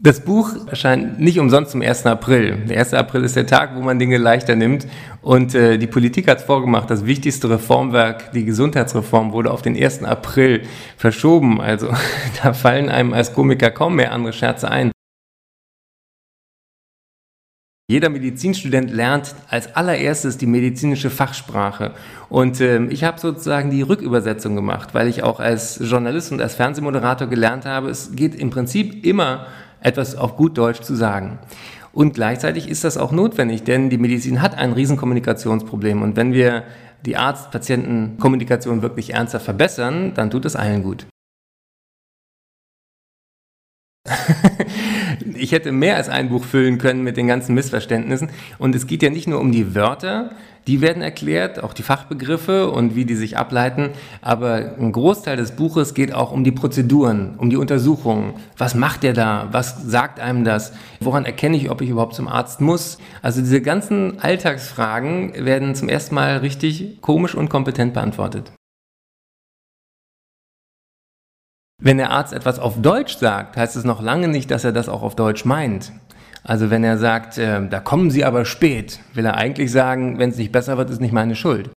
Das Buch erscheint nicht umsonst zum 1. April. Der 1. April ist der Tag, wo man Dinge leichter nimmt. Und die Politik hat es vorgemacht. Das wichtigste Reformwerk, die Gesundheitsreform, wurde auf den 1. April verschoben. Also da fallen einem als Komiker kaum mehr andere Scherze ein. Jeder Medizinstudent lernt als allererstes die medizinische Fachsprache. Und ich habe sozusagen die Rückübersetzung gemacht, weil ich auch als Journalist und als Fernsehmoderator gelernt habe, es geht im Prinzip immer etwas auf gut Deutsch zu sagen. Und gleichzeitig ist das auch notwendig, denn die Medizin hat ein Riesenkommunikationsproblem. Und wenn wir die Arzt-Patienten-Kommunikation wirklich ernsthaft verbessern, dann tut es allen gut. Ich hätte mehr als ein Buch füllen können mit den ganzen Missverständnissen. Und es geht ja nicht nur um die Wörter, die werden erklärt, auch die Fachbegriffe und wie die sich ableiten. Aber ein Großteil des Buches geht auch um die Prozeduren, um die Untersuchungen. Was macht der da? Was sagt einem das? Woran erkenne ich, ob ich überhaupt zum Arzt muss? Also diese ganzen Alltagsfragen werden zum ersten Mal richtig komisch und kompetent beantwortet. Wenn der Arzt etwas auf Deutsch sagt, heißt es noch lange nicht, dass er das auch auf Deutsch meint. Also wenn er sagt, da kommen Sie aber spät, will er eigentlich sagen, wenn es nicht besser wird, ist nicht meine Schuld.